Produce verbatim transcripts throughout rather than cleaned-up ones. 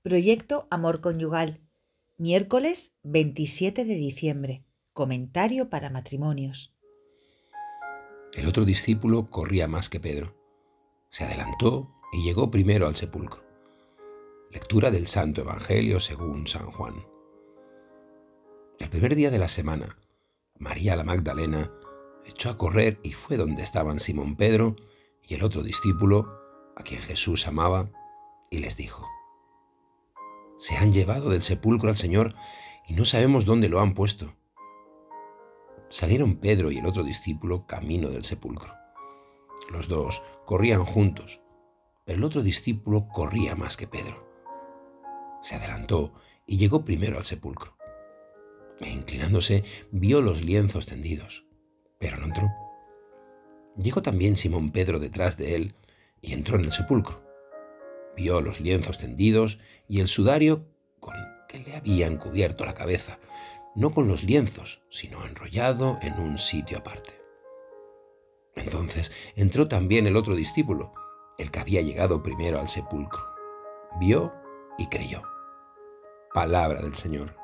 Proyecto Amor Conyugal, miércoles veintisiete de diciembre. Comentario para matrimonios. El otro discípulo corría más que Pedro. Se adelantó y llegó primero al sepulcro. Lectura del Santo Evangelio según San Juan. El primer día de la semana, María la Magdalena echó a correr y fue donde estaban Simón Pedro y el otro discípulo, a quien Jesús amaba, y les dijo: «Se han llevado del sepulcro al Señor y no sabemos dónde lo han puesto». Salieron Pedro y el otro discípulo camino del sepulcro. Los dos corrían juntos, pero el otro discípulo corría más que Pedro. Se adelantó y llegó primero al sepulcro. E inclinándose, vio los lienzos tendidos, pero no entró. Llegó también Simón Pedro detrás de él y entró en el sepulcro. Vio los lienzos tendidos y el sudario con que le habían cubierto la cabeza, no con los lienzos, sino enrollado en un sitio aparte. Entonces entró también el otro discípulo, el que había llegado primero al sepulcro. Vio y creyó. Palabra del Señor.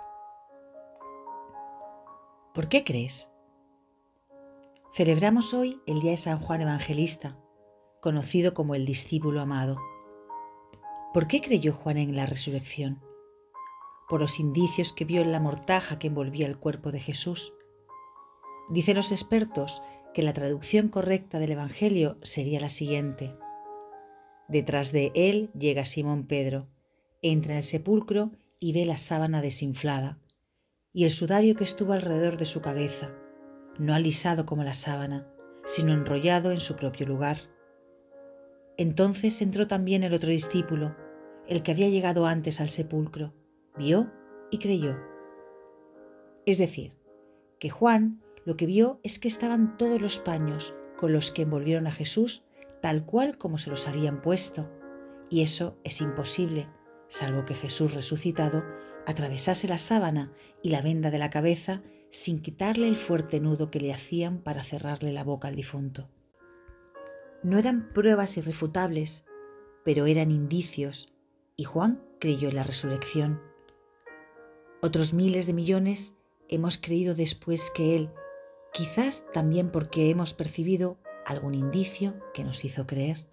¿Por qué crees? Celebramos hoy el día de San Juan Evangelista, conocido como el discípulo amado. ¿Por qué creyó Juan en la resurrección? Por los indicios que vio en la mortaja que envolvía el cuerpo de Jesús. Dicen los expertos que la traducción correcta del Evangelio sería la siguiente: detrás de él llega Simón Pedro, entra en el sepulcro y ve la sábana desinflada y el sudario que estuvo alrededor de su cabeza, no alisado como la sábana, sino enrollado en su propio lugar. Entonces entró también el otro discípulo, el que había llegado antes al sepulcro, vio y creyó. Es decir, que Juan lo que vio es que estaban todos los paños con los que envolvieron a Jesús tal cual como se los habían puesto, y eso es imposible, salvo que Jesús resucitado atravesase la sábana y la venda de la cabeza sin quitarle el fuerte nudo que le hacían para cerrarle la boca al difunto. No eran pruebas irrefutables, pero eran indicios, y Juan creyó en la resurrección. Otros miles de millones hemos creído después que él, quizás también porque hemos percibido algún indicio que nos hizo creer.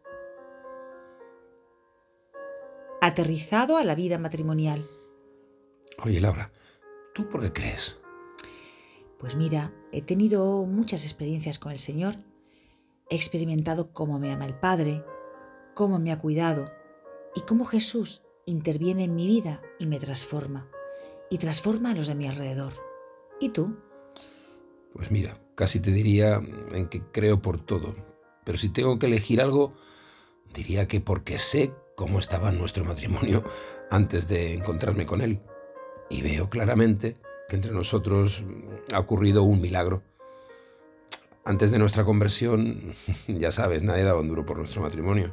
Aterrizado a la vida matrimonial. Oye, Laura, ¿tú por qué crees? Pues mira, he tenido muchas experiencias con el Señor. He experimentado cómo me ama el Padre, cómo me ha cuidado y cómo Jesús interviene en mi vida y me transforma, y transforma a los de mi alrededor. ¿Y tú? Pues mira, casi te diría en que creo por todo, pero si tengo que elegir algo, diría que porque sé cómo estaba nuestro matrimonio antes de encontrarme con él, y veo claramente que entre nosotros ha ocurrido un milagro. Antes de nuestra conversión, ya sabes, nadie daba un duro por nuestro matrimonio.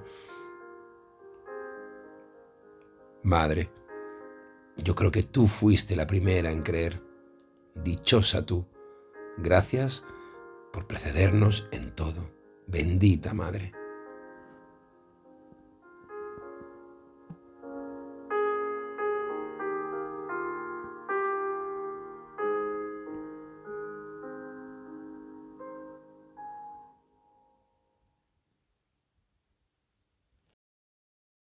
Madre, yo creo que tú fuiste la primera en creer. Dichosa tú. Gracias por precedernos en todo. Bendita Madre.